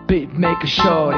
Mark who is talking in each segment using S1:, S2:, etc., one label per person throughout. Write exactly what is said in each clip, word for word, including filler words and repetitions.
S1: beat maker shorty.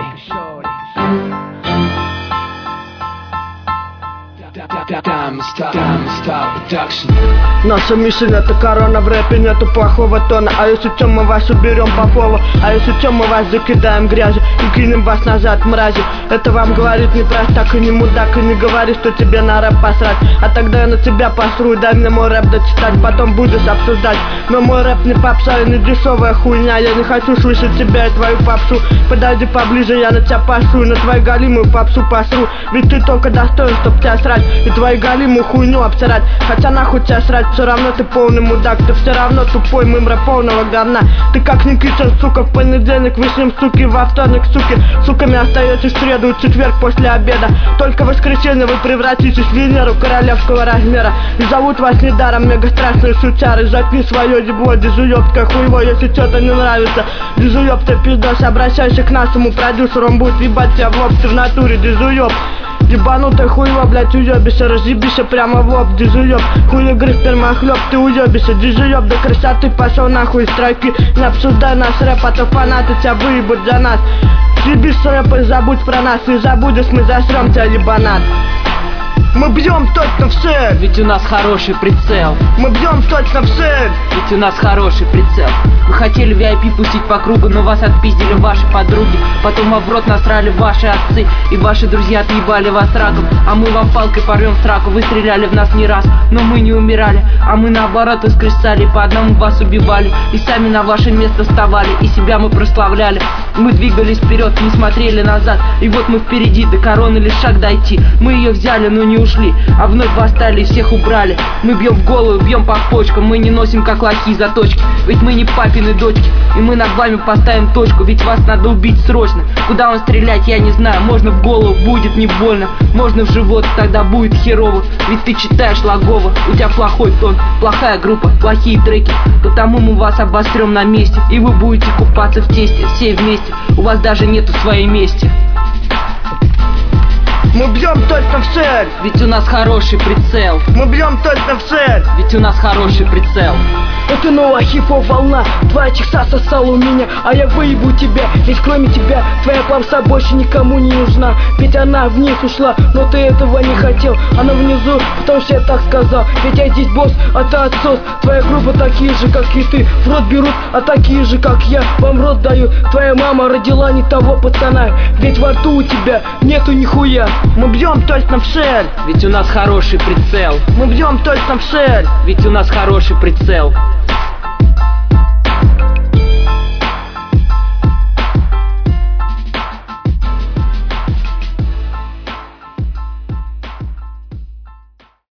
S2: Наша мишень — это корона, в рэпе нету плохого тона. А если чё, мы вас уберем по полу. А если чё, мы вас закидаем грязью и кинем вас назад, мрази. Это вам говорит не простак и не мудак. И не говори, что тебе на рэп посрать. А тогда я на тебя посру, дай мне мой рэп дочитать, потом будешь обсуждать. Но мой рэп не попса и не дешевая хуйня. Я не хочу слышать тебя и твою попсу. Подойди поближе, я на тебя пошу, и на твою галимую попсу посру. Ведь ты только достоин, чтоб тебя срать и твои галимую хуйню обсирать. Хотя нахуй тебя срать, все равно ты полный мудак. Ты все равно тупой мымра полного говна. Ты как Никитин, сука, в понедельник вышним, суки, во вторник, суки. Суками остаетесь в среду и четверг после обеда. Только в воскресенье вы превратитесь в Венеру королевского размера. И зовут вас недаром мега страшные сучары. Запни свое дебло, дежуёбское хуево. Если что-то не нравится, дежуёб ты пиздос, обращайся к нашему продюсеру, он будет ебать тебя в лоб, ты в натуре дежуёб. Ебанутая хуево, блять, уебище, разъебище прямо в лоб, дежуёб. Хуй игры спермохлёб, ты уебище, дежуёб. До красоты пошел нахуй строки. Не обсуждай наш рэп, а то фанаты тебя выебут за нас. Съебись с рэпа и забудь про нас. Не забудешь, мы засрём тебя, ебанат. Мы бьем точно в цель,
S1: ведь у нас хороший прицел.
S2: Мы бьем точно в цель,
S1: ведь у нас хороший прицел. Вы хотели ви ай пи пустить по кругу, но вас отпиздили ваши подруги. Потом вам в рот насрали ваши отцы, и ваши друзья отъебали вас раком. А мы вам палкой порвем в сраку. Вы стреляли в нас не раз, но мы не умирали. А мы наоборот воскресали, по одному вас убивали. И сами на ваше место вставали, и себя мы прославляли. Мы двигались вперед, не смотрели назад. И вот мы впереди, до короны лишь шаг дойти. Мы ее взяли, но не ушли, а вновь восстали и всех убрали. Мы бьем в голову, бьем по почкам. Мы не носим как лохи заточки, ведь мы не папины дочки. И мы над вами поставим точку, ведь вас надо убить срочно. Куда он стрелять, я не знаю. Можно в голову, будет не больно. Можно в живот, тогда будет херово. Ведь ты читаешь Лагова, у тебя плохой тон, плохая группа, плохие треки. Потому мы вас обострем на месте, и вы будете купаться в тесте, все вместе. У вас даже нету своей мести.
S2: Мы бьем точно в цель,
S1: ведь у нас хороший прицел.
S2: Мы бьем точно в цель,
S1: ведь у нас хороший прицел.
S3: Это новая хип-хоп волна, твоя чекса сосала у меня, а я выебу тебя, ведь кроме тебя твоя попса больше никому не нужна. Ведь она вниз ушла, но ты этого не хотел. Она внизу, потому что я так сказал. Ведь я здесь босс, а ты отсос. Твоя группа такие же, как и ты, в рот берут, а такие же, как я, вам в рот дают. Твоя мама родила не того пацана, ведь во рту у тебя нету нихуя.
S2: Мы бьем точно в цель,
S1: ведь у нас хороший прицел.
S2: Мы бьем точно в цель,
S1: ведь у нас хороший прицел.